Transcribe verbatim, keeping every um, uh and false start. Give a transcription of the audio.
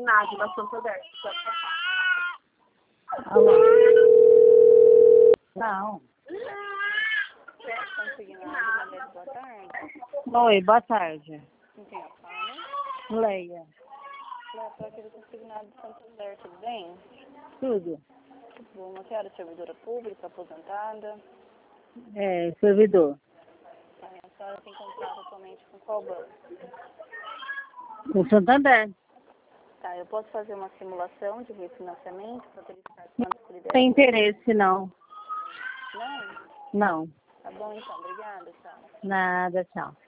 Consignado na Santander. Alô? Não. Consignado, Melete, boa tarde. Oi, boa tarde. Quem tem a fala? Leia. Eu estou aqui do Consignado de Santander, tudo bem? Tudo. Bom, uma senhora é servidora pública, aposentada. É, servidor. Tá, a senhora tem contrato atualmente com qual banco? O Santander. Tá, eu posso fazer uma simulação de refinanciamento para verificar quanto que ele Não tem deve? interesse, não. Não? Não. Tá bom então, obrigada, tchau. Nada, tchau.